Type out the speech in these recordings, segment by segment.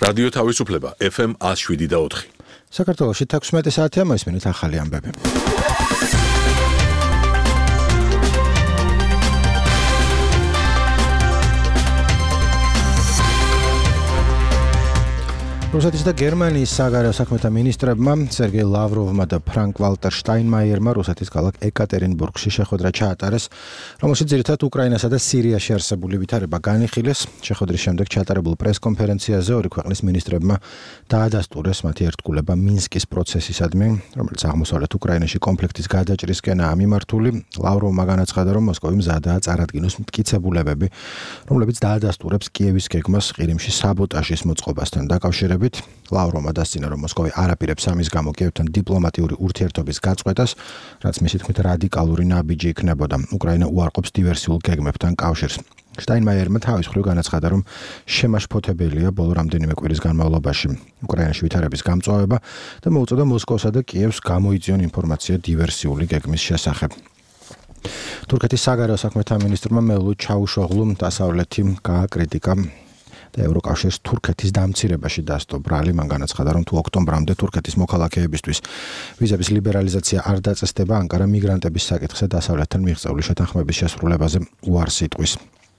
რადიო თავისუფლება FM 107.4. საქართველოში 16 საათია მოისმინეთ ახალი ამბები. რუსეთის და გერმანიის საგარეო საქმეთა მინისტრებმა სერგეი ლავროვმა და ფრანკ ვალტერ შტაინმაიერმა რუსეთის ქალაქ ეკატერინბურგში შეხვედრა ჩაატარეს, რომელშიც ძირითადად უკრაინასა და სირიაში არსებული ვითარება განიხილეს. შეხვედრის შემდეგ ჩატარებულ პრესკონფერენციაზე ორი ქვეყნის მინისტრებმა დაადასტურეს მათი ერთგულება მინსკის პროცესისადმი, რომელიც აღმოსავლეთ უკრაინაში კონფლიქტის გადაჭრისკენაა მიმართული. ლავროვმა განაცხადა, რომ მოსკოვი მზადაა წარადგინოს მტკიცებულებები, რომლებიც დაადასტურებს კიევის გეგმას ყირიმში საბოტაჟის მოწყობასთან დაკავშირებით. ლავროვმა დასცინა, რომ მოსკოვი არაპირებს ამის გამო კიევთან დიპლომატიური ურთიერთობის გაწყვეტას, რაც მისი თქმით რადიკალური ნაბიჯი იქნებოდა. უკრაინა უარყოფს დივერსიულ გეგმებთან კავშირს. შტაინმაიერმა თავის მხრივ განაცხადა, რომ შემაშფოთებელია ბოლო რამდენიმე კვირის განმავლობაში უკრაინაში ვითარების გამწვავება და მოუწოდა მოსკოვსა და კიევს გამოიწვიონ ინფორმაცია დივერსიული გეგმის შესახებ. თურქეთის საგარეო საქმეთა მინისტრმა მევლութ ჩაუშოღლუმ დასავლეთი გააკრიტიკა და ევროკავშირს თურქეთის დამცირებაში დასდო ბრალი. მან განაცხადა, რომ თუ ოქტომბრამდე თურქეთის მოქალაქეებისთვის ვიზების ლიბერალიზაცია არ დაწესდება, ანკარა მიგრანტების საკითხზე დასავლეთთან მიღწეული შეთანხმების შესრულებაზე უარს იტყვის.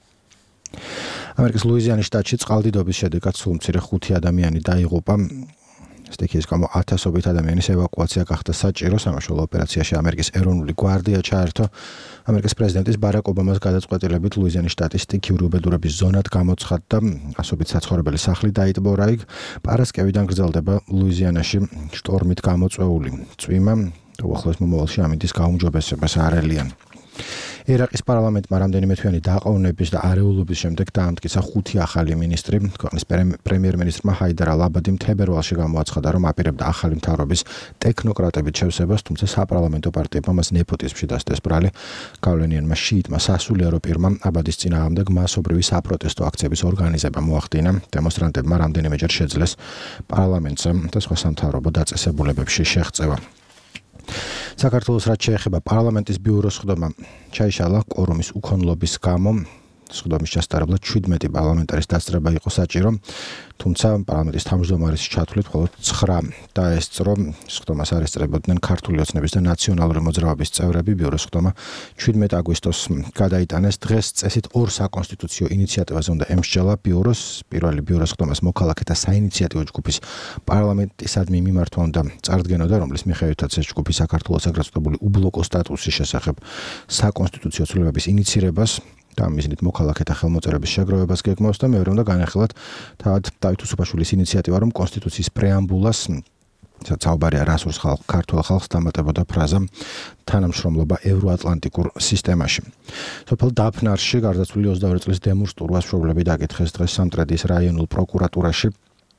ამერიკის ლუიზიანის შტატში წყალდიდობის შედეგად სულ მცირე 5 ადამიანი დაიღუპა. სტიქიის გამო 1000-ობით ადამიანის ევაკუაცია გახდა საჭირო. სამაშველო ოპერაციაში ამერიკის ეროვნული გვარდია ჩაერთო. ამერიკის პრეზიდენტის ბარაკ ობამას გადაწყვეტილებით ლუიზიანის შტატის სტიქიური უბედურების ზონად გამოცხადდა. 100-ობით საცხოვრებელი სახლი დაიტბორა იქ. პარასკევიდან გრძელდება ლუიზიანაში შტორმით გამოწვეული წვიმა და უახლოეს მომავალში ამინდის გაუმჯობესებას არ ელიან. ერაყის პარლამენტმა რამდენიმე თვიანი დაყოვნების და არეულობის შემდეგ დაამტკიცა 5 ახალი მინისტრი. ქვეყნის პრემიერ-მინისტრმა ჰაიდარ ალ-აბადი თებერვალში გამოაცხადა, რომ აპირებდა ახალი მთავრობის ტექნოკრატებით შევსებას, თუმცა საპარლამენტო პარტიებმა მას ნეპოტიზმში დასდეს ბრალი. გავლენიანმა შიიტმა სასულიერო პირმა აბადის წინააღმდეგ მასობრივი საპროტესტო აქციების ორგანიზება მოახდინა. დემონსტრანტებმა რამდენიმეჯერ შეძლეს პარლამენტზე და სხვა სამთავრობო დაწესებულებებში შეღწევა. საქართველოს რაც შეეხება პარლამენტის ბიუროს სხდომა ჩაიშალა კვორუმის უქონლობის გამო. სხდომის ჩასტარებლად 17 პარლამენტარის დასწრება იყო საჭირო, თუმცა პარლამენტის თავმჯდომარის ჩათვლით მხოლოდ 9 დაესწრო. სხდომას არ ესწრებოდნენ ქართული ოცნების და ნაციონალური მოძრაობის წევრები. ბიუროს სხდომა 17 აგვისტოს გადაიტანეს. დღეს წესით 2 საკონსტიტუციო ინიციატივაზე უნდა ემსჯელა ბიუროს. პირველი ბიუროს სხდომას მოქალაქეთა საინიციატივო ჯგუფის პარლამენტისადმი მიმართვა უნდა წარდგენოდა, რომლის მიხედვითაც ეს ჯგუფი საქართველოს აგრეთვე უბლოკო სტატუსის შესახებ საკონსტიტუციო ცვლილებების ინიცირებას და მიზნით მოქალაქეთა ხელმოწერების შეგროვებას გეგმავს და მეორე უნდა განახილოთ თავად დავით უსუფაშვილის ინიციატივა, რომ კონსტიტუციის პრეამბულას საუბარია რასურს ქართულ ხალხს დამატებოდა ფრაზა თანამშრომლობა ევროატლანტიკურ სისტემაში. სოფელ დაფნარში გარდაცვლილი 22 წლის დემურ სტურვას მშობლები დაკითხეს დღეს სამტრედიის რაიონულ პროკურატურაში.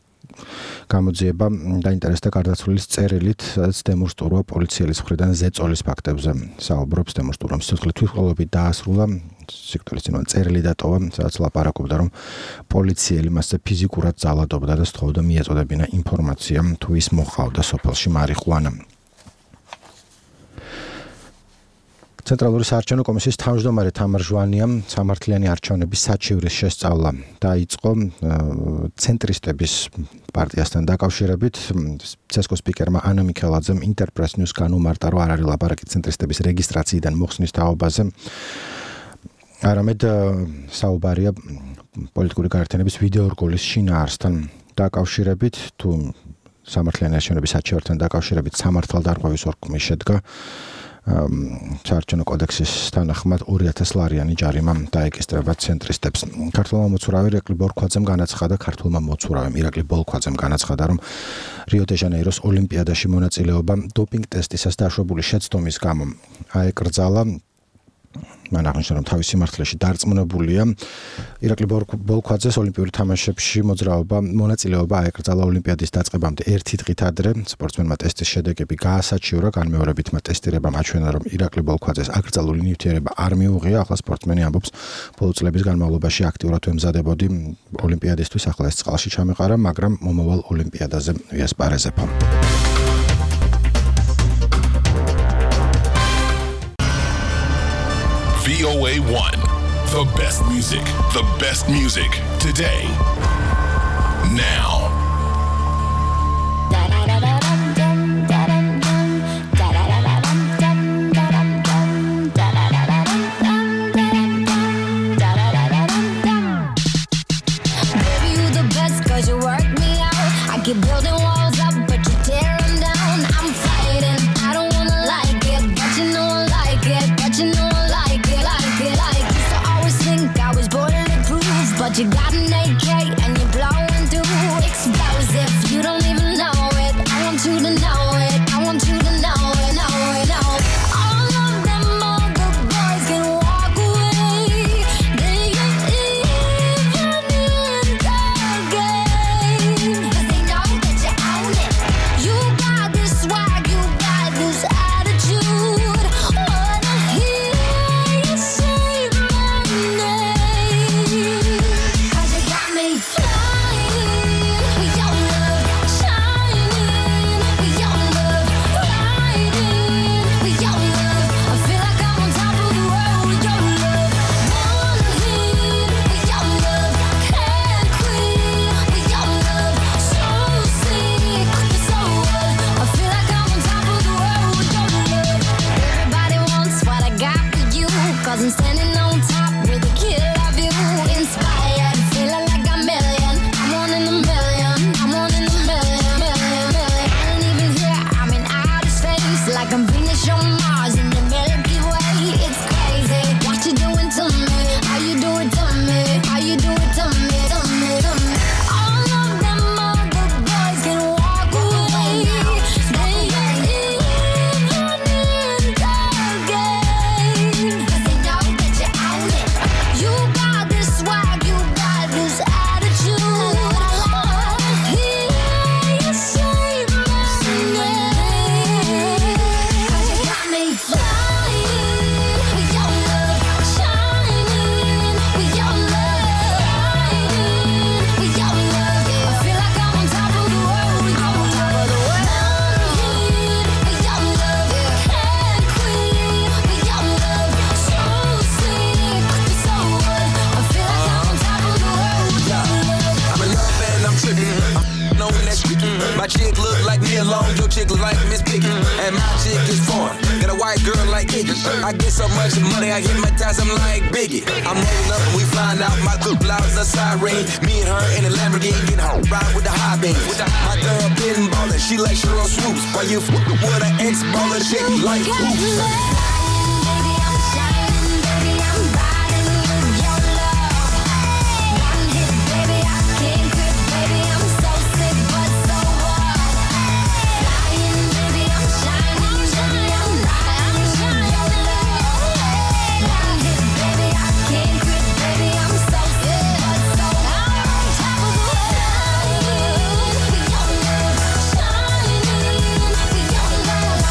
გამოძიება დაინტერესდა გარდაცვლილის წერილით, სადაც დემურ სტურვა პოლიციელის მხრიდან ზეწოლის ფაქტებზე საუბრობს. დემურ სტურვამ სიცოცხლე თვითმკვლელობით დაასრულა. სიკვდილის წინვე წერილი დატოვა, სადაც ლაპარაკობდა, რომ პოლიციელი მასზე ფიზიკურად ძალადობდა და სთხოვდა მიეწოდებინა ინფორმაცია, თუ ის მოჰყავდა სოფელში მარიხუანა. ცენტრალური საარჩევნო კომისიის თავმჯდომარე თამარ ჟვანიამ სამართლიანი არჩევნების საჩივრის შესწავლა დაიწყო ცენტრისტების პარტიასთან დაკავშირებით. ცესკოს სპიკერმა ანა მიქელაძემ ინტერპრეს ნიუს განუმარტა, რომ არ არის ლაპარაკი ცენტრისტების რეგისტრაციიდან მოხსნის თაობაზე. არამედ საუბარია პოლიტიკური გაერთიანების ვიდეორგოლის შინაარსთან დაკავშირებით, თუ სამართლიანი არჩევნების საჩივართან დაკავშირებით სამართალდარღვევის ორგანოს შედგა. საარჩევნო კოდექსის თანახმად 2000 ლარიანი ჯარიმა დაეკისტრება ცენტრისტებს. ქართულმა მოცურავემ ირაკლი ბოლქვაძემ განაცხადა, რომ რიო დე ჟანეიროს ოლიმპიადაში მონაწილეობა დოპინგ ტესტისას დაშვებული შეცდომის გამო აეკრძალა. მან აღნიშნა, რომ თავის სიმართლეში დარწმუნებულია. ირაკლი ბოლქვაძეს ოლიმპიური თამაშებში მონაწილეობა აეკრძალა ოლიმპიადის დაწყებამდე 1 დღით ადრე. სპორტსმენმა ტესტის შედეგები გაასაჩივრა. განმეორებითმა ტესტირებამ აჩვენა, რომ ირაკლი ბოლქვაძეს აკრძალული ნივთიერება არ მიუღია. ახლა სპორტსმენი ამბობს, ბოლო წლების განმავლობაში აქტიურად ემზადებოდი ოლიმპიადისთვის, ახლა ეს წყალში ჩამეყარა, მაგრამ მომავალ ოლიმპიადაზე ვიასპარეზებ. VOA1, the best music today. now. Keep building walls up, but you tear them down. I'm fighting, I don't wanna like it, but you know I like it, but you know I like it, like it, like it. Used to always think I was bulletproof, but you got an AK and you're blowing through explosive. You don't even know it. I want you to know it. I want you to know it, know it, know it. All of them other boys can walk away. They ain't even in the game. You got this swag, you got this attitude. Wanna hear you say my name? 'Cause you got me flying with your love, shining with your love, riding with your love. I feel like I'm on top of the world with your love. One hit with your love, can't quit with your love. So sick, so what? I feel like I'm on top of the world with your love. Everybody wants what I got for you, 'cause I'm standing on top with a killer view. Inspired, feeling like a million. I'm one in a million. I'm one in a million, million, million. I ain't even here, I'm in outer space, like I'm Venus on Mars in the Milky Way. It's crazy what you doing to me. How you do it to me? How you do it to me? To me, to me. All of them other boys can walk away. They ain't even in the game. 'Cause they know that you own it. You got this swag, you got this attitude. Wanna hear you say my name? 'Cause you got me flying with your love, shining with your love, riding with your love. I feel like I'm on top of the world with your love. One hit with your love, can't quit with your love. So sick, so what? I feel like I'm on top of the world with your love. I'm in love and I'm tripping. I'm on that shit. My chick look like me alone, your chick look like Miss Piggy. And my chick is foreign, got a white girl like Iggy. I get so much money, I hypnotize, I'm like Biggie. I'm rolling up and we flying out, my good loud's a siren. Me and her in a Lamborghini, get home, ride with the high beam. My girl been ballin', she like Sheryl Swoops. While you with an ex-baller chick like Hoops. Baby, I'm shining, baby, I'm riding with your love. One hit, baby, I can't quit, baby, I'm so sick, but so what? Flying, baby, I'm shining, baby, I'm riding with your love. One hit, baby, I can't quit, baby, I'm so sick, but so what? I'm on top of the world with your love, shining with your love,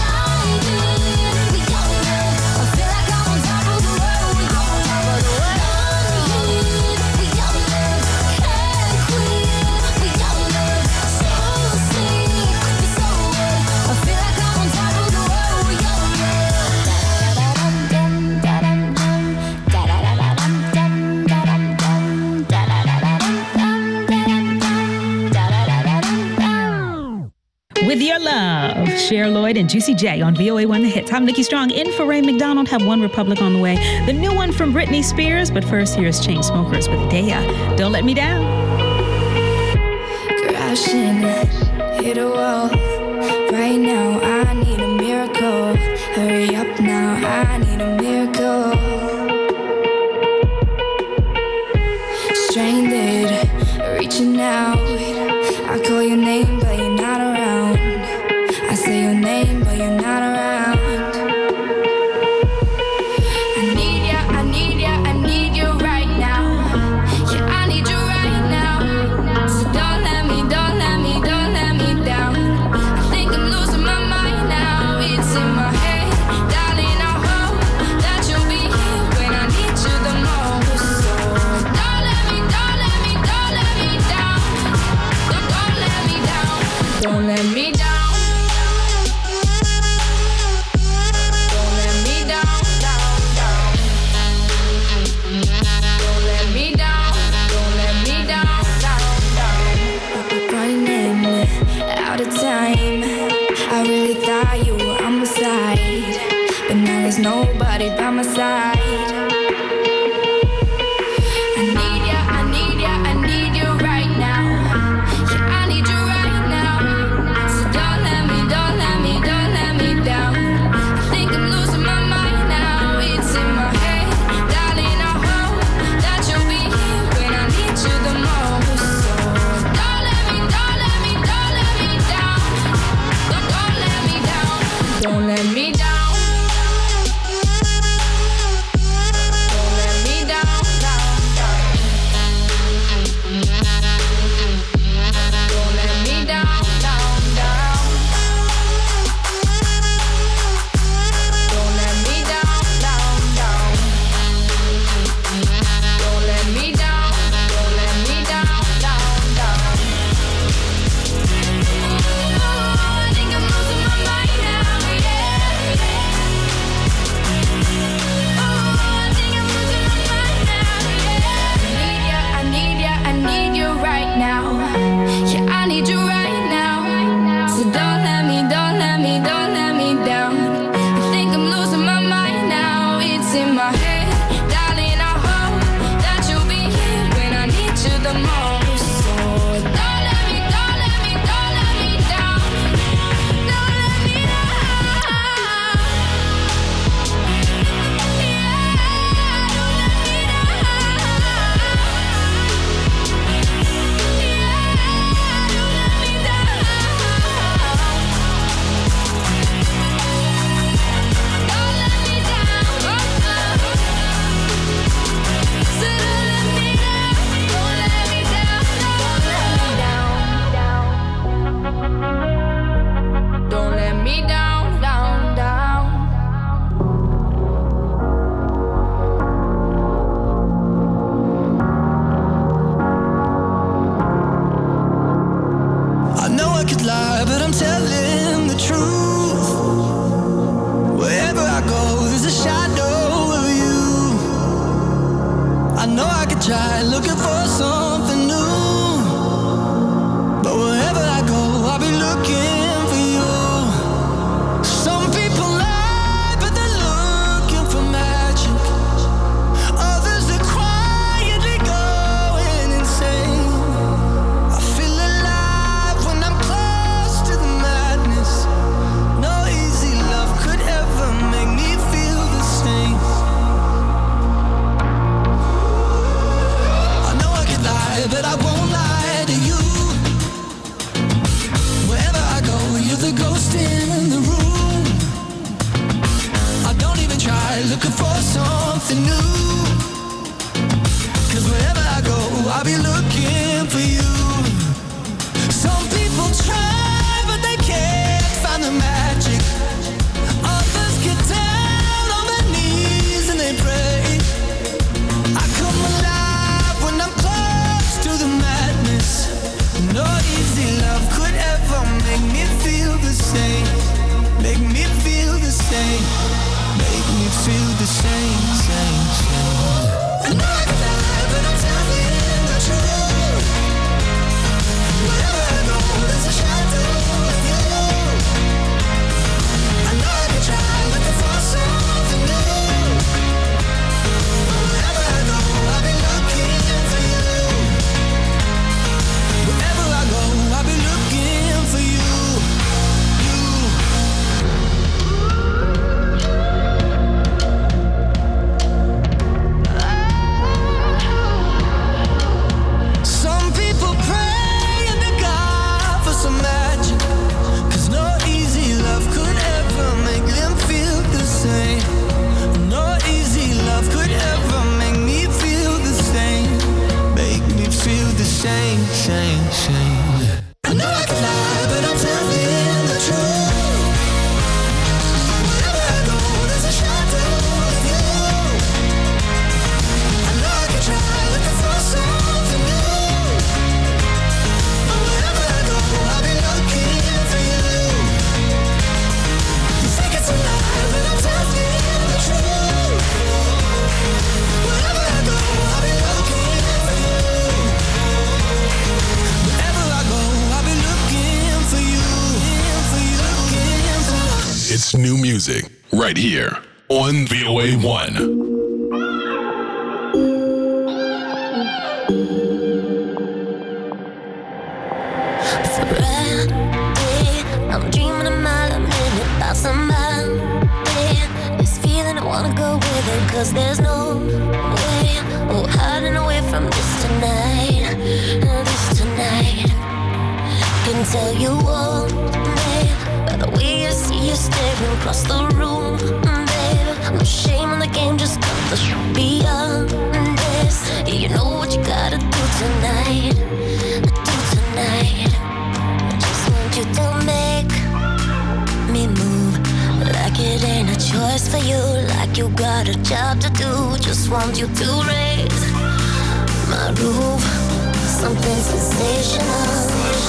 riding with your love. I feel like I'm on top of the world with your love. One hit with your love, can't quit with your love. So sick, so what? I feel like I'm on top of the world with your love. With Your Love, Cher Lloyd and Juicy J on VOA1 The Hits. I'm Nikki Strong in for Ray McDonald. Have One Republic on the way. The new one from Britney Spears. But first, here's Chainsmokers with Daya. Don't Let Me Down. Crashing, hit a wall. Right now, I need a miracle. Hurry up now, I need a miracle. Stranded, reaching out. I call your name, but you're not around. I say your name, but you're not around. I need ya, I need ya, I need you right now. Yeah, I need you right now. So don't let me, don't let me, don't let me down. I think I'm losing my mind now. It's in my head, darling, I hope that you'll be here when I need you the most. So don't let me, don't let me, don't let me down. but now there's nobody by my side. I need ya, I need ya, I need you right now. Yeah, I need you right now. So don't let me, don't let me, don't let me down. I think I'm losing my mind now. It's in my head, darling. I hope that you'll be here when I need you the most. So don't let me, don't let me, don't let me down. Don't let me down. Don't let me down. It's new music right here on VOA1. I'm dreaming a mile a minute about somebody. This feeling I wanna go with it, cause there's no way. Oh, hiding away from this tonight. This tonight. Can tell you all, babe, by the way I see you staring across the room, babe. No shame in the game, just cut the show beyond this. Yeah, you know what you gotta do tonight. Do tonight. You don't make me move like it ain't a choice for you, like you got a job to do. Just want you to raise my roof, something sensational.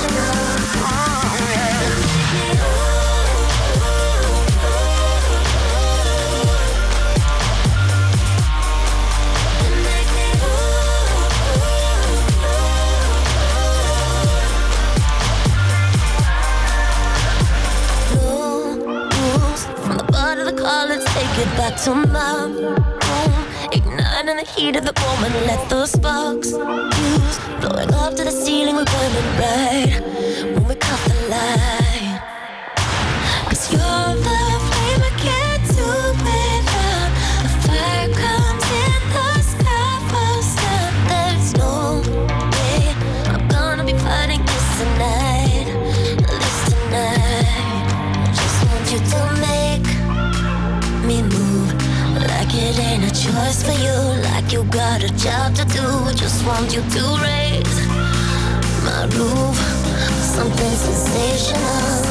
Let's take it back to my room. Igniting the heat of the moment. Let the sparks fuse. Blowing up to the ceiling. We're burning bright when we cut the light. Cause you're the flame I can't do without. The fire comes in the sky first. There's no way I'm gonna be fighting this tonight. This tonight. Just want you to make me move like it ain't a choice for you, like you got a job to do. Just want you to raise my roof, something sensational.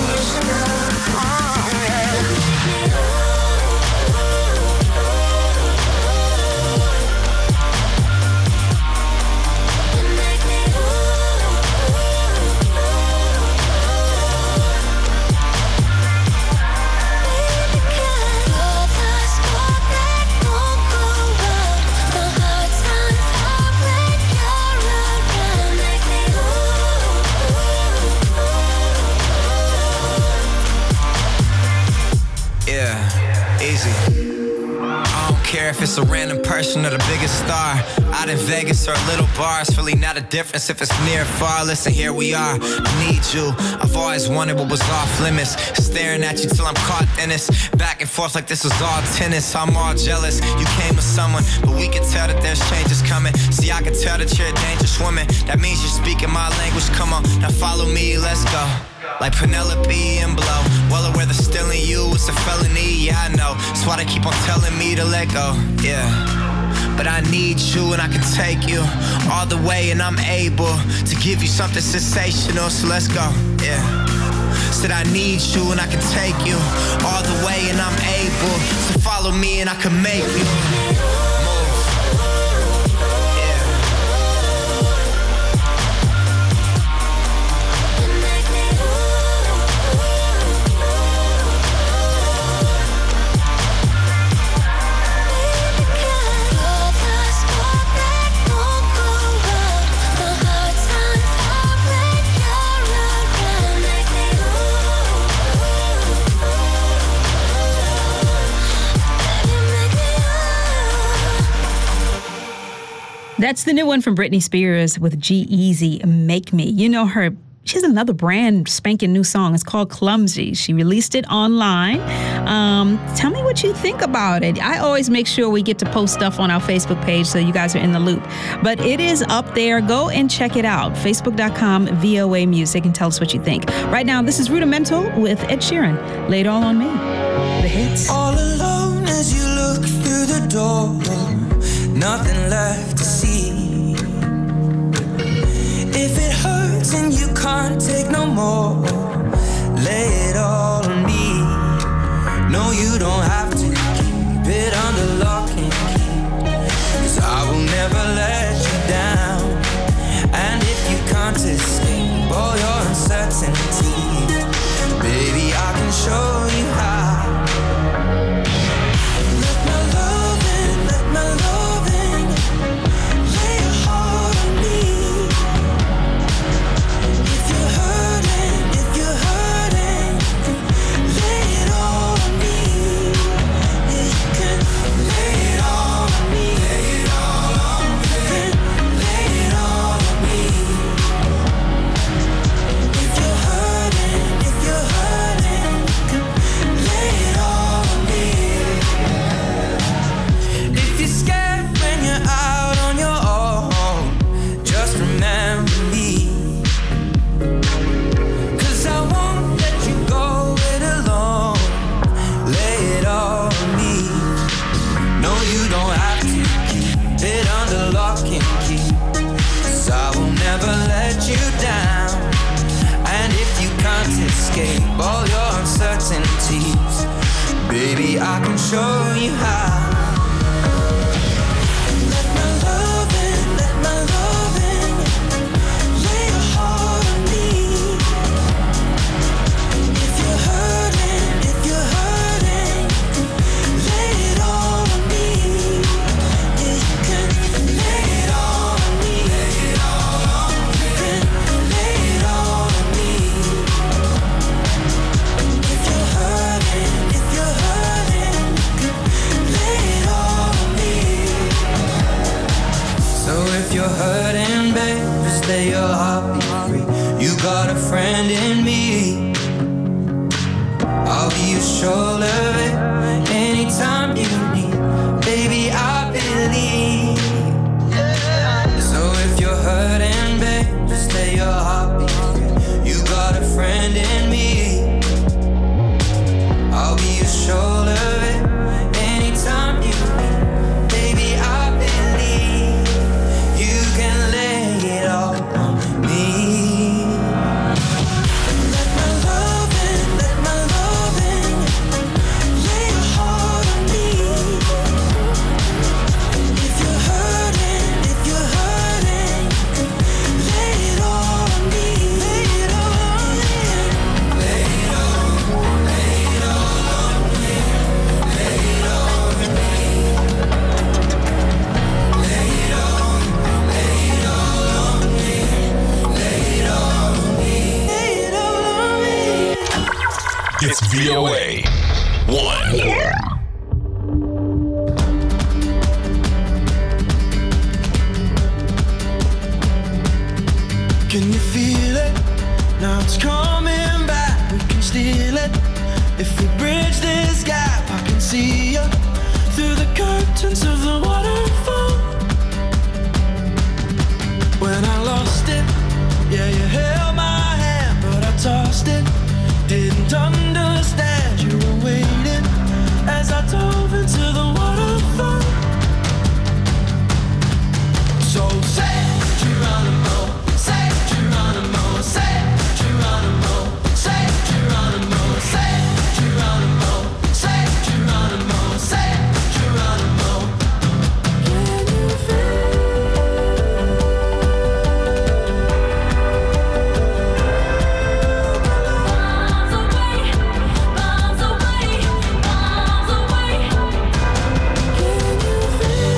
If it's a random person or the biggest star out in Vegas or a little bar, it's really not a difference if it's near or far. Listen, here we are, I need you. I've always wanted what was off limits, staring at you till I'm caught in this, back and forth like this was all tennis. I'm all jealous, you came with someone, but we can tell that there's changes coming. See, I can tell that you're a dangerous woman. That means you're speaking my language, come on, now follow me, let's go. Like Penelope and Blow, well aware that stealing you is a felony, yeah I know. That's why they keep on telling me to let go, yeah. But I need you and I can take you all the way, and I'm able to give you something sensational, so let's go, yeah. Said I need you and I can take you all the way, and I'm able to follow me and I can make you move. That's the new one from Britney Spears with G-Eazy, Make Me. You know her, she has another brand spanking new song. It's called Clumsy. She released it online. Tell me what you think about it. I always make sure we get to post stuff on our Facebook page so you guys are in the loop. But it is up there. Go and check it out. Facebook.com, VOA Music, and tell us what you think. Right now, this is Rudimental with Ed Sheeran. Lay It All on Me. The hits. All alone as you look through the door. Nothing left to see. If it hurts and you can't take no more, lay it all on me. No, you don't have to keep it under lock and key, 'cause I will never let you down. And if you can't escape all your uncertainty, baby, I can show you how. Let my loving lay a hold on me. If you're hurting, have to keep it under lock and key. 'Cause I will never let you down. And if you can't escape all your uncertainties, baby, I can show you how. Let my love in, let my love in. Lay your heart on me. If you're hurting, lay it all on me. Yeah, you can lay it all on me. Lay it all on me. You can lay it all on me. If you're hurting, lay it all on me. So if you're hurting, babe, just lay your heartbeat free. You got a friend in me. I'll be your shoulder, babe, anytime you need. Baby, I believe. So if you're hurting, babe, just lay your heartbeat free. You got a friend in me. I'll be your shoulder, babe, anytime you need. Baby, I believe you can lay it all on me. Let my love in, let my love in. Lay your heart on me. If you're hurting, lay it all on me. Lay it all on me. Lay it all, lay it all on me. Lay it all on me. Lay it all, lay it all on me. Lay it all on me. Lay it all on me. It's VOA 1. Can you feel it? Now it's coming back. We can steal it. If we bridge this gap, I can see you through the curtains of the waterfall. When I lost it, yeah, you held my hand, but I tossed it. Didn't understand you were waiting as I dove into the waterfall. So say Geronimo, say Geronimo, say Geronimo, say Geronimo, say Geronimo, say Geronimo, say Geronimo. Can you feel? Bombs away, bombs away, bombs away. Can you feel?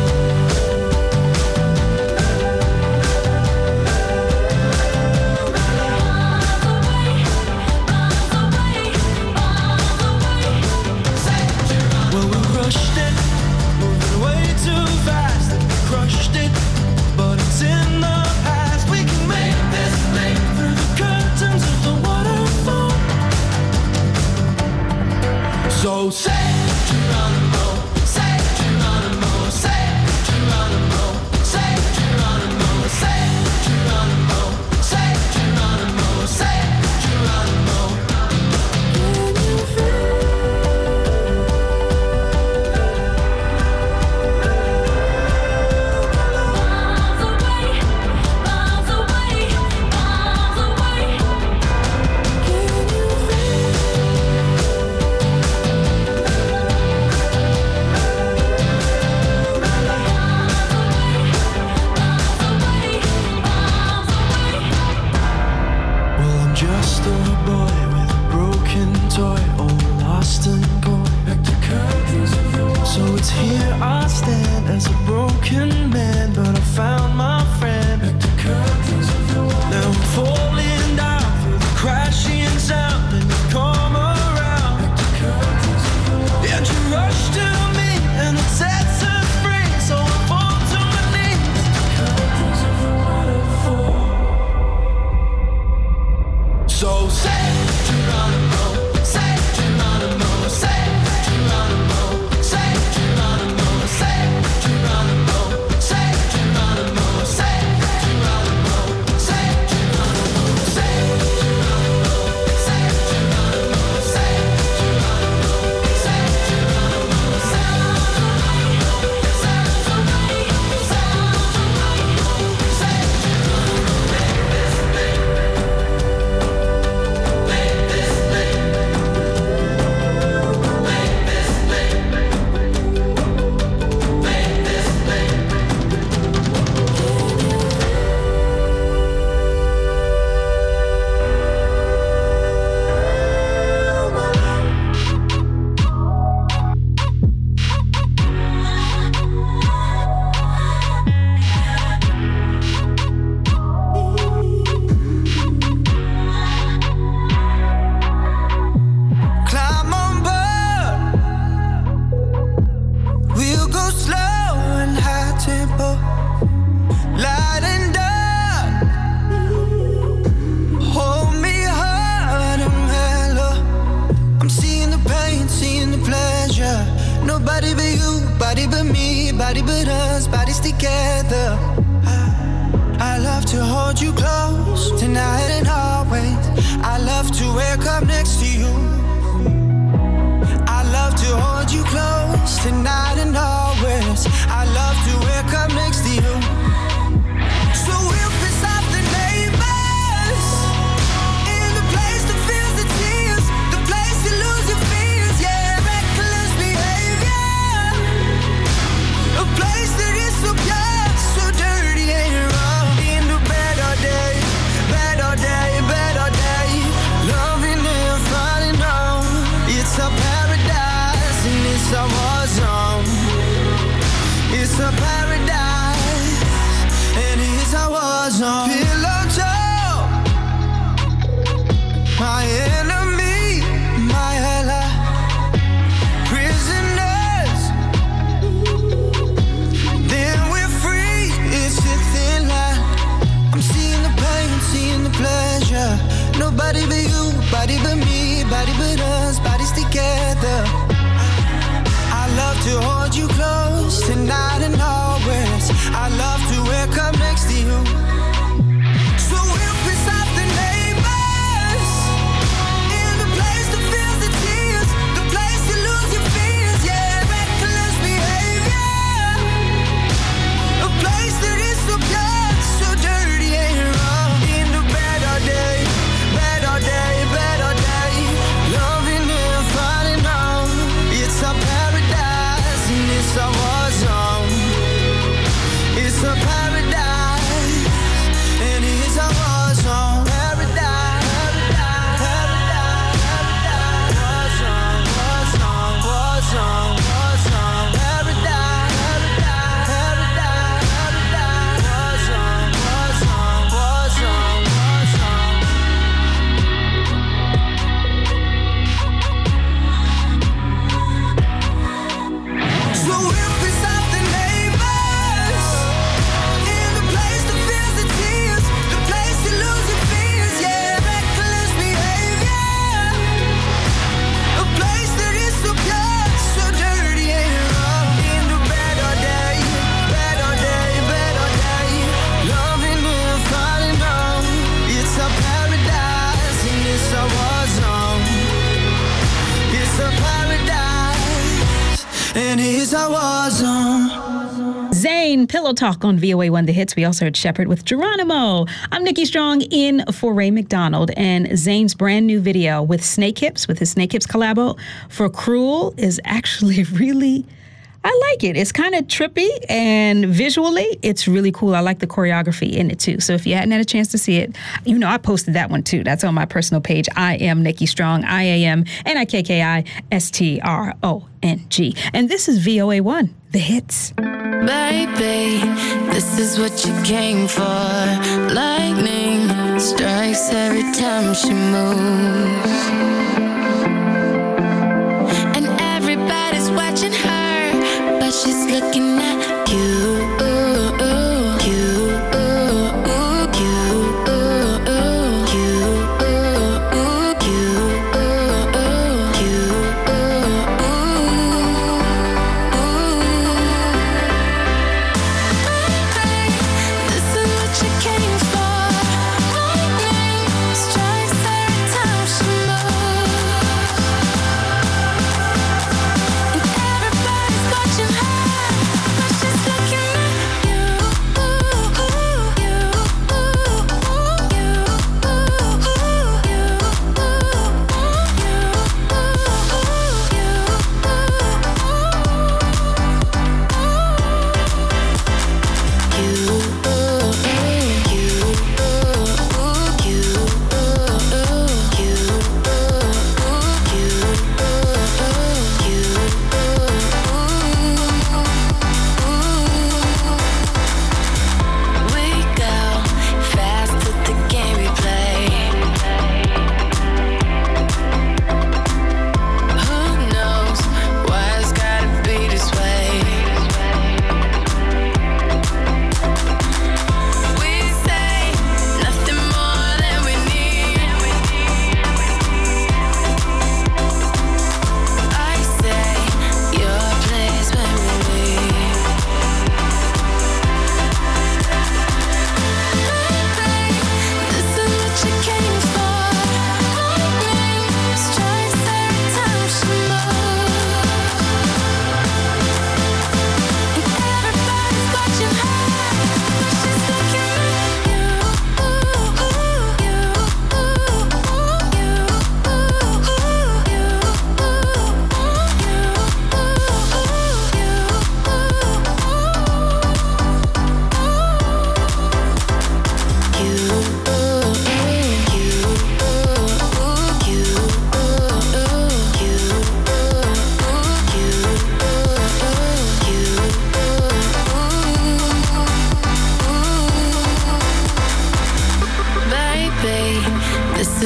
Well, we rushed it, moving way too fast, and we crushed it, but it's in the past. We can make this leap through the curtains of the waterfall. So say Geronimo, say Geronimo, say Geronimo, say Geronimo, say Geronimo, say Geronimo, say Geronimo. Can you feel? Bombs away, bombs away, bombs away. Can you feel? Well, I'm just a boy with a broken toy, all lost and gone. So it's here I stand as a broken man, but I found my friend. Now I'm falling down through the crashing sound, and you come around. And you rush to me, and it sets us free. So I fall to my knees. So say Geronimo, say Geronimo, say Geronimo, say Geronimo, say Geronimo, say Geronimo, body but me, body but us, bodies together. I love to hold you close tonight and always. I love to wake up next to you. I love to hold you close tonight and always. I love to wake up next to you. So we'll piss off the neighbors in the place that feels the tears, the place you lose your fears, yeah, reckless behavior, a place that is so pure, so dirty and wrong. In the bed all day, bed all day, bed all day, loving and falling on. It's a paradise and it's a war zone. It's a paradise and it's a war zone. Pillow talk, my enemy, my ally, prisoners. Then we're free. It's a thin line. I'm seeing the pain, seeing the pleasure. Nobody but you, body but me, body but us, bodies together. I love to hold you close tonight and always. I love to wake up next to you. So we'll piss off the neighbors in the place that feels the tears, the place you lose your fears, yeah, reckless behavior, a place that is so pure, so dirty and wrong. In the bed all day, bed all day, bed all day, loving and falling on. It's a paradise and it's a war zone. It's a paradise and it's a war zone. Paradise, paradise, paradise, war zone, war zone, war zone, war zone. Paradise, paradise, paradise, war zone, war zone, war zone, war zone. So we'll piss off the neighbors in the place that feels the tears, the place you lose your fears, yeah, reckless behavior, a place that is so pure, so dirty and wrong. In the bed all day, bed all day, bed all day, loving and falling on. It's a paradise and it's a war zone. It's a paradise and it's a war zone. Zayn, Pillow Talk on VOA1 The Hits. We also heard Shepherd with Geronimo. I'm Nikki Strong in for Ray McDonald, and Zayn's brand new video with Snake Hips, with his Snake Hips collabo for Cruel, is actually really, I like it. It's kind of trippy, and visually, it's really cool. I like the choreography in it too. So if you hadn't had a chance to see it, you know I posted that one too. That's on my personal page. I am Nikki Strong, IAMNIKKISTRONG. And this is VOA1, The Hits. Baby, this is what you came for. Lightning strikes every time she moves, and everybody's watching her, but she's looking at you. Strikes every time she moves.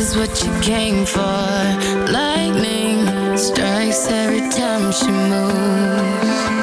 is what you came for. Lightning strikes every time she moves.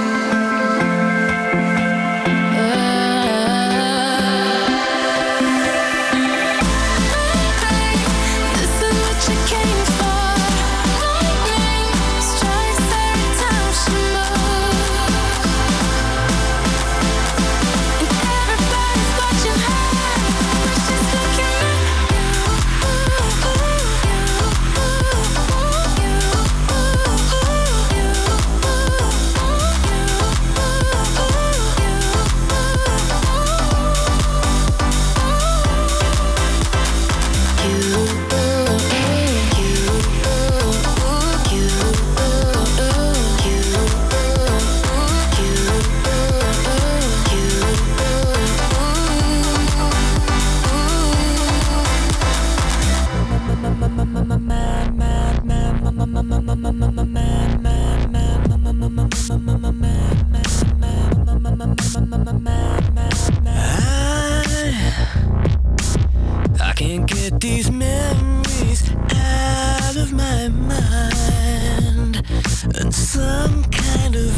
I can't get these memories out of my mind, and some kind of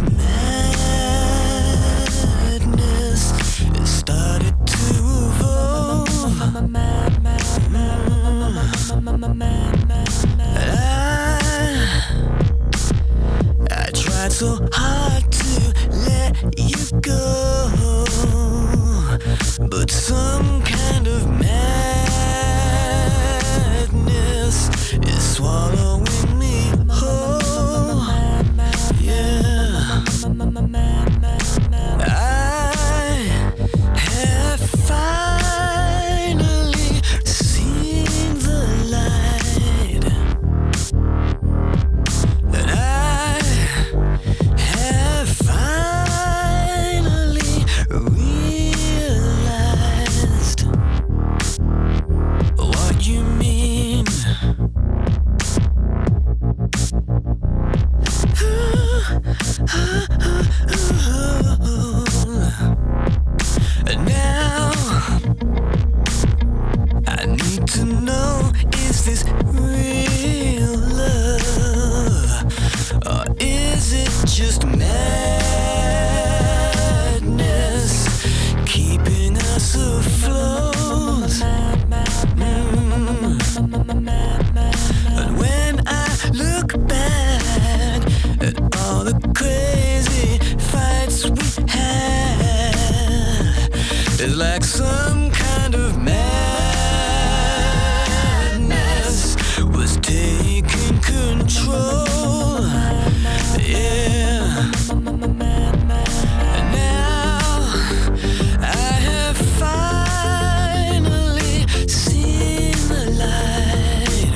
madness has started to evolve. I tried so hard to let you go, but some kind of madness is swallowing me whole. Yeah, I have finally seen the light, and I have finally realized what you mean. And now I need to know, is this real love, or is it just madness keeping us afloat? And when I look back at all the crazy fights we had, it's like some kind of madness was taking control. Yeah. And now I have finally seen the light,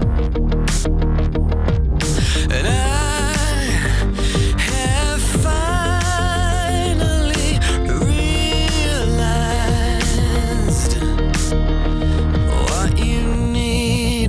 and I have finally realized what you need.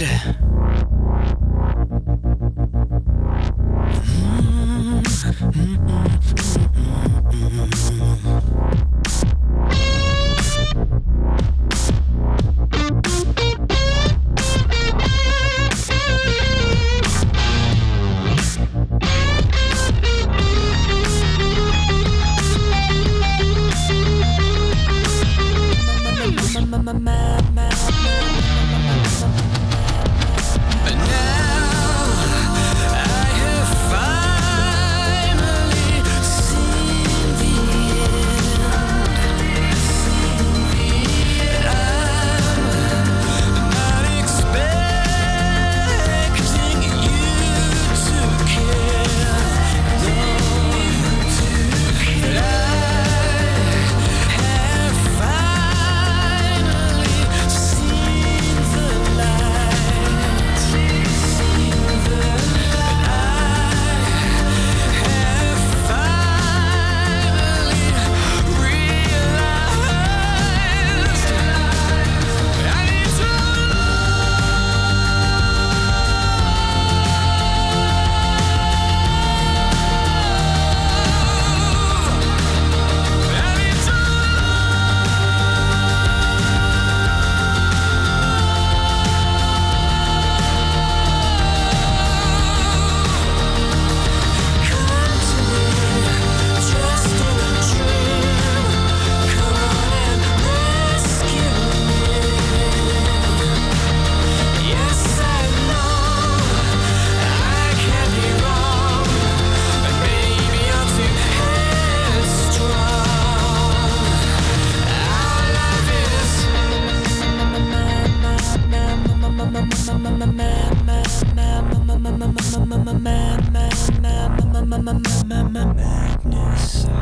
And now I have finally seen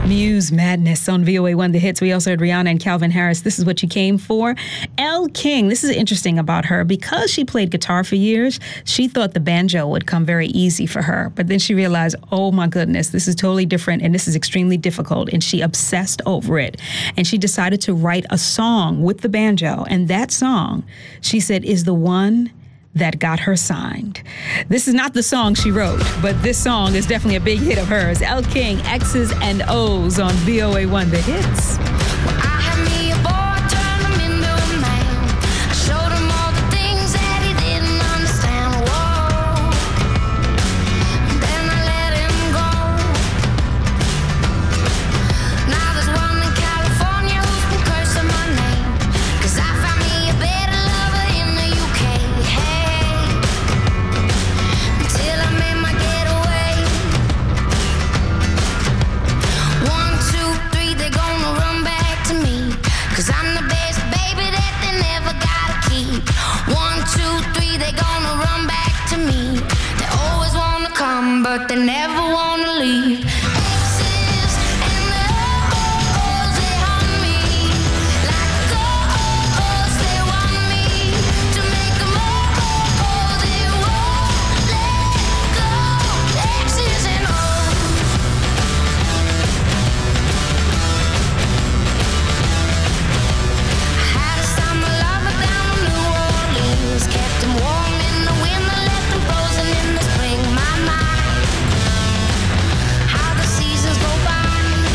Muse Madness on VOA1 The Hits. We also heard Rihanna and Calvin Harris. This is What You Came For. Elle King, this is interesting about her. Because she played guitar for years, she thought the banjo would come very easy for her. But then she realized, oh my goodness, this is totally different and this is extremely difficult. And she obsessed over it. And she decided to write a song with the banjo. And that song, she said, is the one that got her signed. This is not the song she wrote, but this song is definitely a big hit of hers. Elle King, X's and O's on VOA1 The Hits. I had me a boy, turned him into a man. I showed him all the things that he didn't understand. Whoa. Then I let him go. Now there's one in California who's been cursing my name. 'Cause I found me a better lover in the UK. Hey, until I made my getaway. 1, 2, 3, they're gonna run back to me. 'Cause I'm the best baby that they never gotta keep. 1, 2, 3, they're gonna run back to me. They always wanna come, but they never wanna leave. Exes and the O's, they haunt me like ghosts. They want me to make them they won't let go. Exes and O's. I had a summer lover down in New Orleans. Kept him warm in the winter, left him frozen in the spring. My mind, how the seasons go by.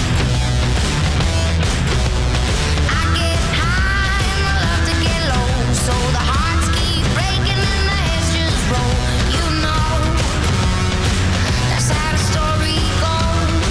I get high and I love to get low. So the hearts keep breaking and the heads just roll. You know, that's how the story goes.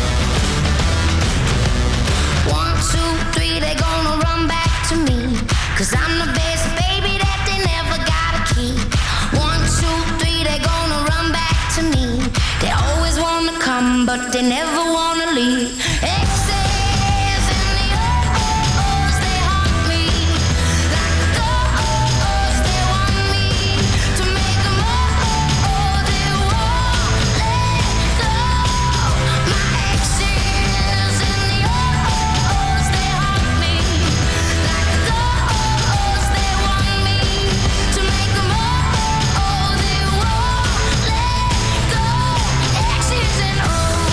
1, 2, 3, they're gonna run back to me. 'Cause I'm the best baby that they never gotta keep. 1, 2, 3, they're gonna run back to me. They always wanna come, but they never wanna leave. Exes and the O's, they haunt me like ghosts. They want me to make them they won't let go. My exes and the O's, they haunt me like ghosts. They want me to make them they won't let go. Exes and O's.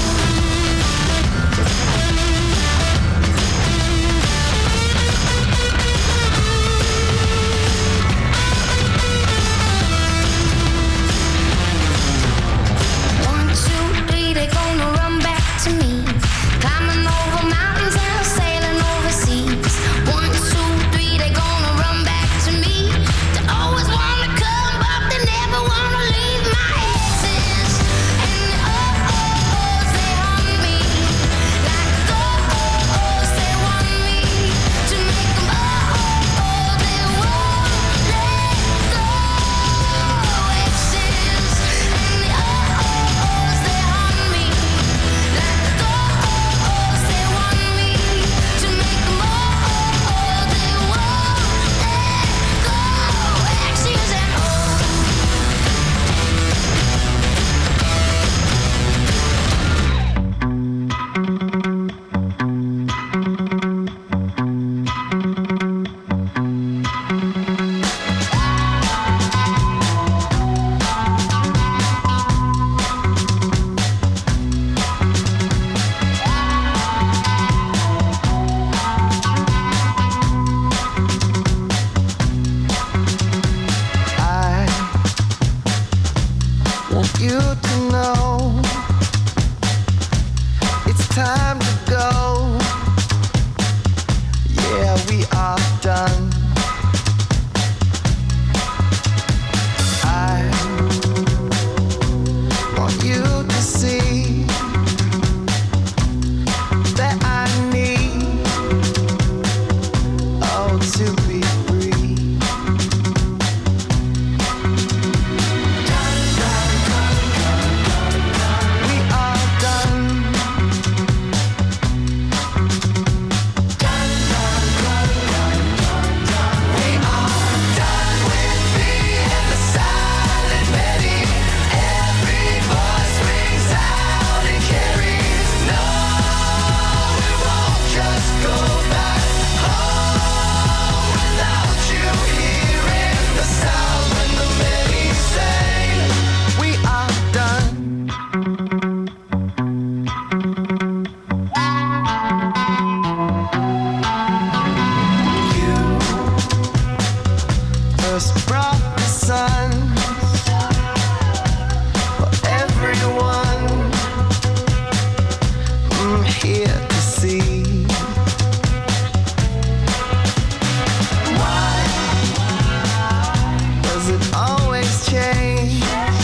One, two, three, they're gonna run back to me. Climbing over mountains and sailing over seas. 1, 2, 3, they're gonna run back to me. They always wanna come, but they never wanna leave. My exes and the O's, they haunt me like ghosts. They want me to make them they won't let go. Exes and the O's, they haunt me like ghosts. They want me to make them they won't let go. Exes and O's. I want you to know it's time to go. Yeah, we are done. I want you to see that I need to be free. We are done. yet to see. Why does it always change?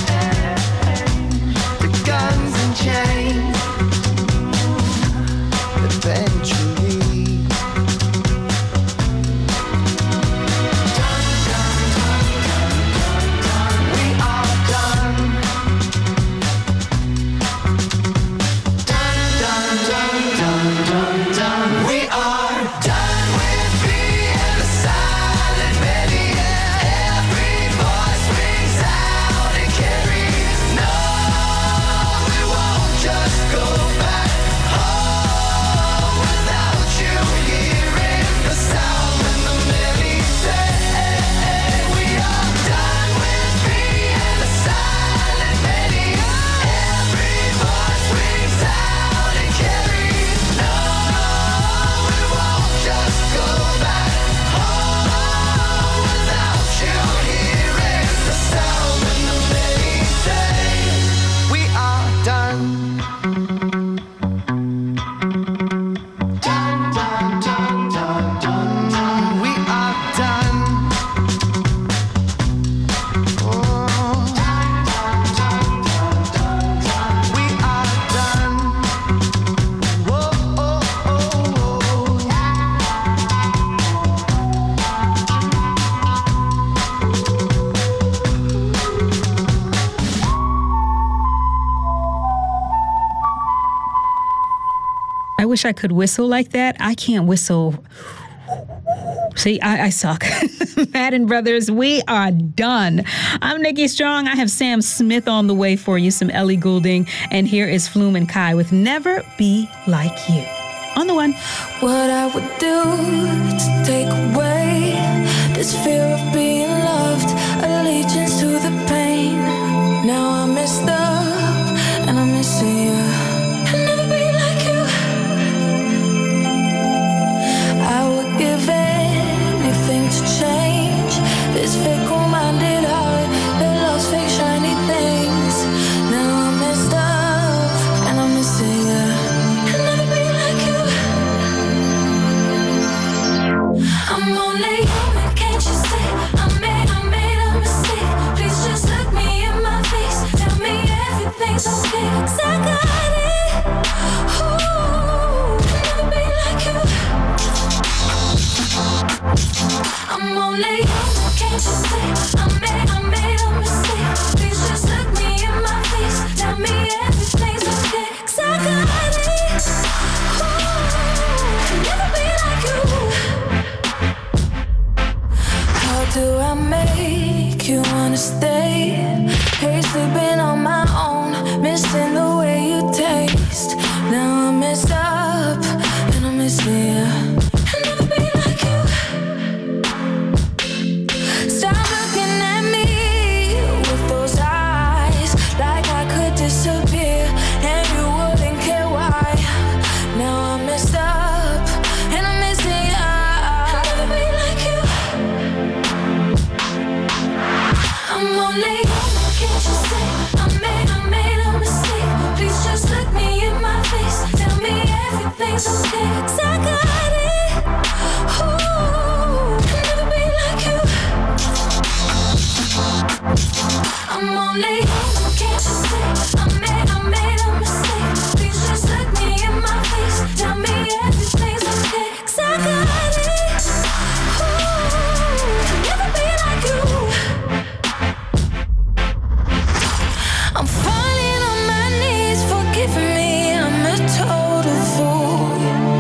The guns and chains eventually. We are done. We are done with being the silent many. Every voice rings out and carries. No, we won't just go back home without you hearing the sound when the many say. We are done with being the silent many. Every voice rings out and carries. No, we won't just go back home without you hearing the sound when the many say. We are done. We are done. We are done. Whoa, oh, oh, oh. I wish I could whistle like that. I can't whistle. See, I suck. Madden Brothers, we are done. I'm Nikki Strong. I have Sam Smith on the way for you, some Ellie Goulding. And here is Flume and Kai with Never Be Like You. On the one. What I would do to take away this fear of being loved, allegiance to the pain. Now I'm messed up and I'm missing you. I'll never be like you. I would give anything to change this fickle-minded heart that loves fake shiny things. Now I'm messed up and I'm missing you. I'll never be like you. I'm only human, can't you see? I made a mistake. Please just look me in my face. Tell me everything's okay. 'Cause I got it. Ooh, I'll never be like you. I'm only human, can't you see? I made a mistake. Please just look me in my face. Tell me everything's okay. 'Cause I got it. Ooh, I'll never be like you. How do I make you wanna stay? Hate sleeping on my own, missing the way you taste. Now I'm messed up and I'm missing you. I'll never be like you. Stop looking at me with those eyes, like I could disappear and you wouldn't care why. Now I'm messed up and I'm missing you. I'll never be like you. I'm only human, can't you see? I made a mistake. Please just look me in my face. Tell me everything's okay. 'Cause I got it. Ooh, I'll never be like you. I'm only human, can't you see? I made a mistake. Please just look me in my face. Tell me everything's okay. 'Cause I got it. Ooh, I'll never be like you. I'm falling on my knees, forgive me, I'm a total fool.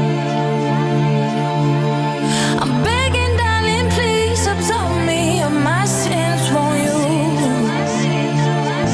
I'm begging, darling, please absolve me of my sins, won't you?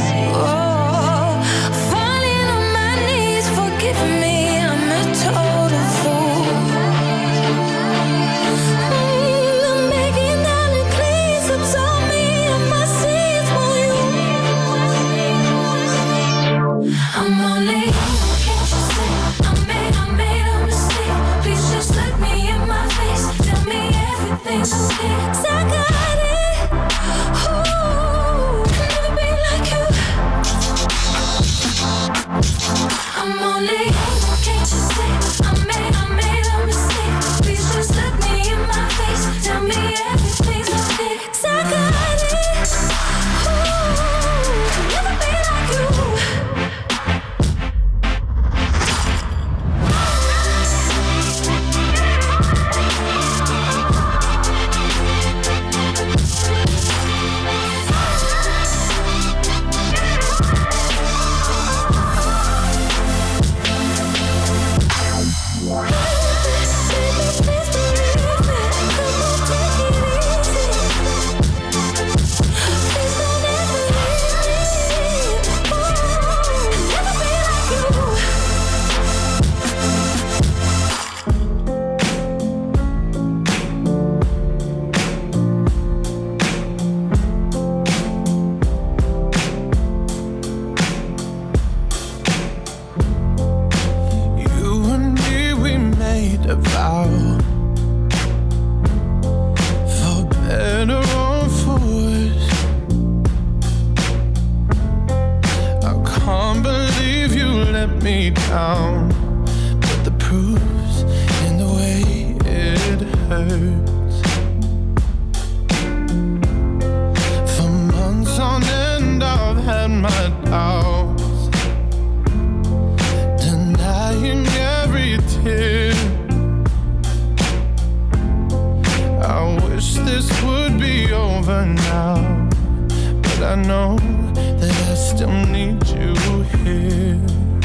I know that I still need you here.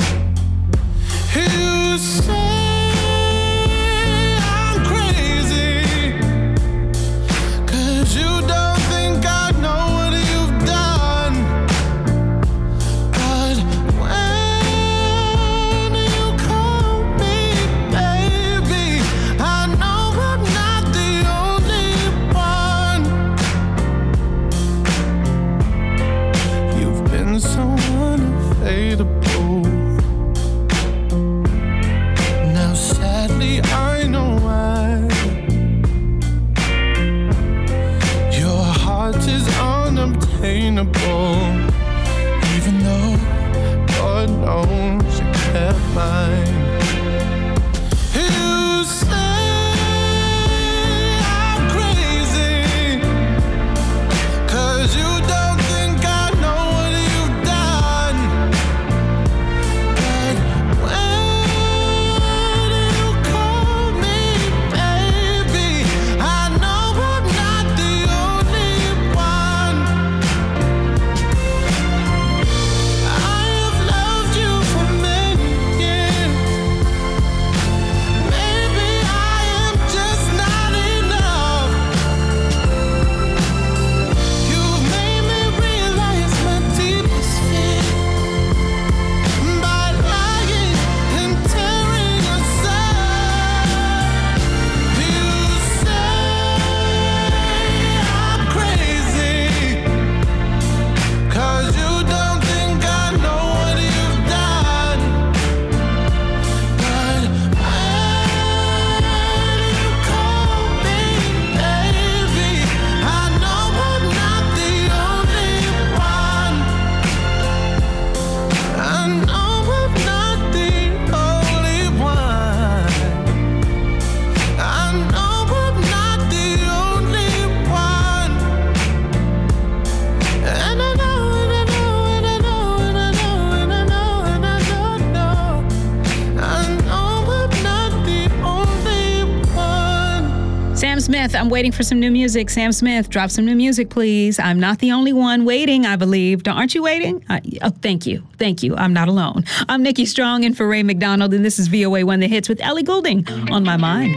You say I'm crazy, 'cause you don't think I know what you've done. But when you call me baby, I know I'm not the only one. You've been so unavailable. Now sadly I know why. Your heart is unobtainable, even though God knows you kept mine. You say I'm crazy, 'cause you don't think I know what you've done. But when you call me baby, I know I'm not the only one. I have loved you for many years. Maybe I am just not enough. You've made me realize my deepest fear by lying and tearing us apart. You say I'm crazy, 'cause you don't think I know what you've done. But when you call me baby, I know I'm not the only one. I know I'm not the only one. I know I'm not the only one. And I know, and I know, and I know, and I know, and I know, and I know. I know I'm not the only one. Sam Smith, I'm waiting for some new music. Sam Smith, drop some new music, please. I'm not the only one waiting, I believe. Aren't you waiting? Oh, thank you. Thank you. I'm not alone. I'm Nikki Strong in for Ray McDonald, and this is VOA 1 The Hits with Ellie Goulding on my mind.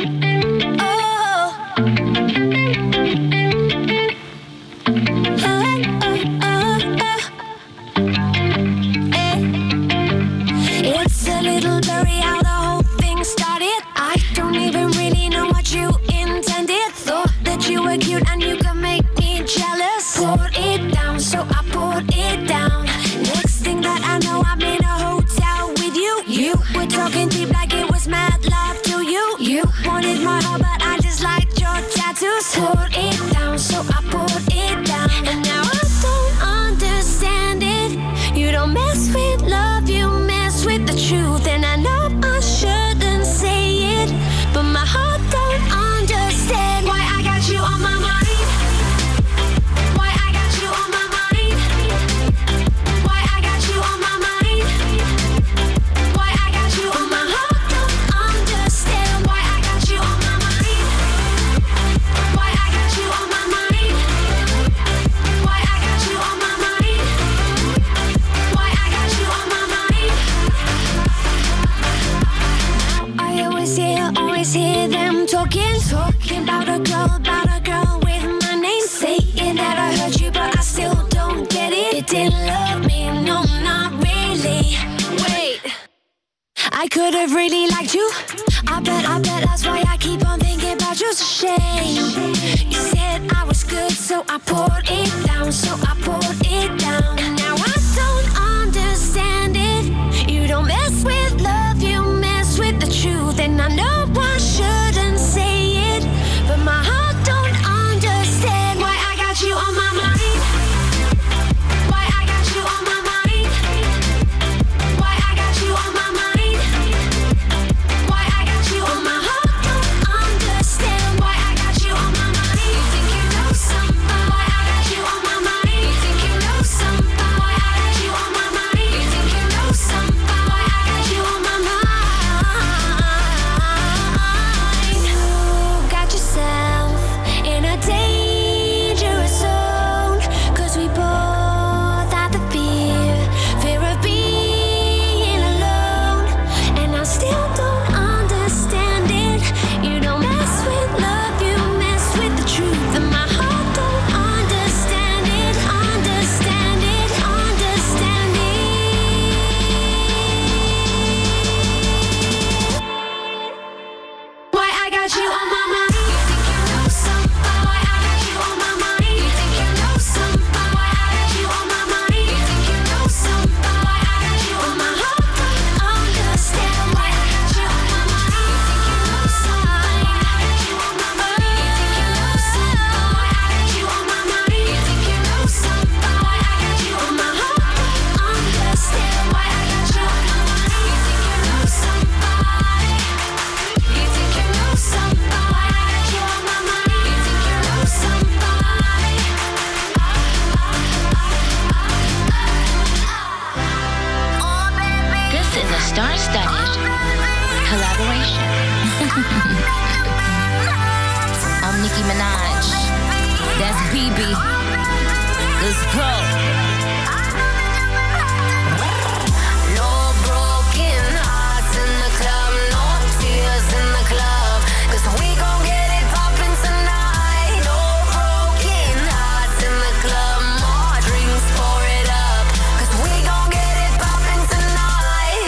It's a little blurry how the whole thing started. I don't even really know what you intended. Thought that you were cute and you could make me jealous. Poured it down, so I poured it down. Next thing that I know, I'm in a hotel with you. You were talking deep like it was mad love to you. You wanted my heart, but I just liked your tattoos. Poured it down, so I poured it down. And now I don't understand it. You don't mess with love, you mess with the truth. And I know I shouldn't say it, but my heart don't understand why I got you on my mind. Why I got you on my mind. Why I got you on my mind. Why I got you on my heart don't understand why I got you on my mind. Why I got you on my mind. Why I got you on my mind. Why I got you on my mind. I always hear them talking about a girl with my name. Saying that I heard you, but I still don't get it. It didn't love me, no, not really. Wait, I could have really liked you. I bet that's why I keep on thinking about you. It's a shame. You said I was good, so I poured it down, And now I don't understand it. You don't mess with love, you mess with the truth. And I know I shouldn't say it, but my heart don't understand why I got you on my mind. Why I got you on my mind. Why I got you on my mind. Why collaboration. I'm Nicki Minaj. That's BB. Let's go. No broken hearts in the club, no tears in the club, 'cause we gon' get it poppin' tonight. No broken hearts in the club, more drinks, pour it up, 'cause we gon' get it poppin' tonight.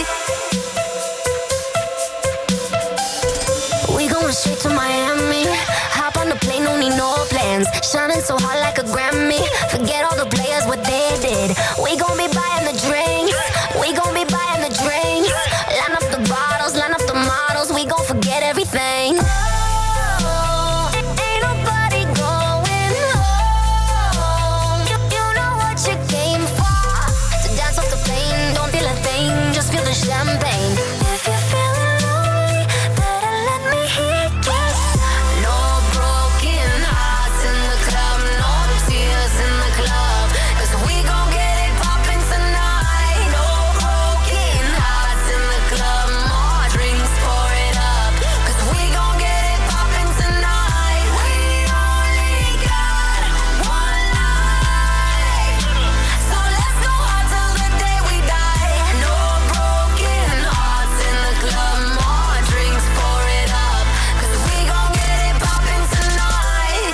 We going straight to Miami, hop on the plane, don't need no plans, shining so hot like a Grammy, forget all the players, what they did. We gon' be buying the drinks, we gon' be buying the drinks, line up the bottles, line up the models, we gon' forget everything. Oh, ain't nobody going home. You know what you came for, to dance off the plane, don't feel a thing, just feel the champagne. If you're feeling lonely, better let me hear you. No broken hearts in the club, no tears in the club, 'cause we gon' get it poppin' tonight. No broken hearts in the club, more drinks, pour it up, 'cause we gon' get it poppin' tonight. We only got one life, so let's go hard till the day we die. No broken hearts in the club, more drinks, pour it up, 'cause we gon' get it poppin' tonight.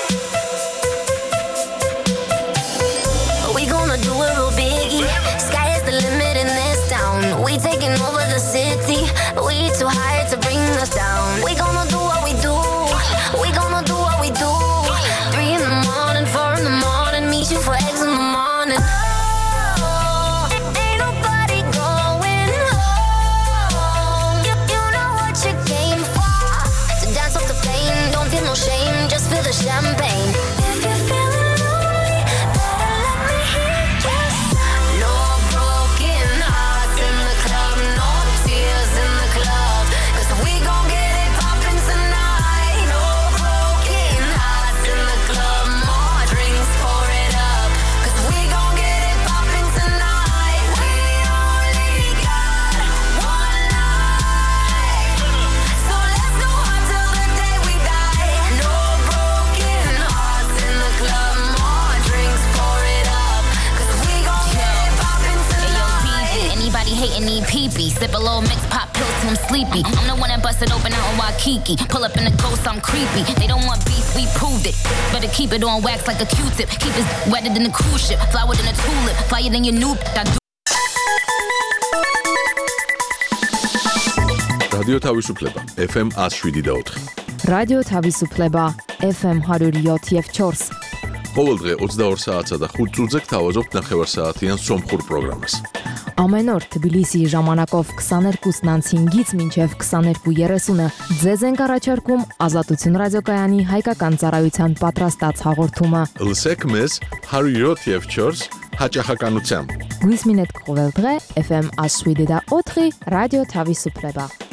We gonna do it real biggie. Sky is the limit in this town. We taking over the city. We too high to bring us down. We gonna do what we do. We gonna do what we do. 3 in the morning, 4 in the morning. Meet you for eggs in the morning. Oh, ain't nobody going home. You know what you came for, to dance off the plane. Don't feel no shame, just feel the champagne. If you're feeling lonely, better let me hear you. No broken hearts in the club, no tears in the club, 'cause we gon' get it poppin' tonight. No broken hearts in the club, more drinks, pour it up, 'cause we gon' get it poppin' tonight. We only got one life, so let's go hard till the day we die. No broken hearts in the club, more drinks, pour it up, 'cause we gon' get it poppin' tonight. Anybody hating need pee-pee. Sip a little mix, pop pills till I'm sleepy. I'm the one that busted open out in Waikiki. Pull up in the ghost, I'm creepy. They don't want beef, we proved it. Better keep it on wax like a Q-tip. Keep it wetter than a cruise ship. Flower than a tulip. Flyer than your new I do. რადიო თავისუფლება FM 107.4. რადიო თავისუფლება FM 107.4. ყოველდღე 22 საათსა და 5 წუთზე გთავაზობთ ნახევარსაათიან სომხურ პროგრამას. Ամեն օր Թբիլիսի ժամանակով 22:05-ից մինչև 22:30-ը ձեզ ենք առաջարկում Ազատություն ռադիոկայանի հայկական ծառայության պատրաստած հաղորդումը։ Լսեք մեզ 107.4 հաճախականությամբ։ Գույսմինետ կողել დღե FM 107.4 ռադիո Թավիսուպլեբա։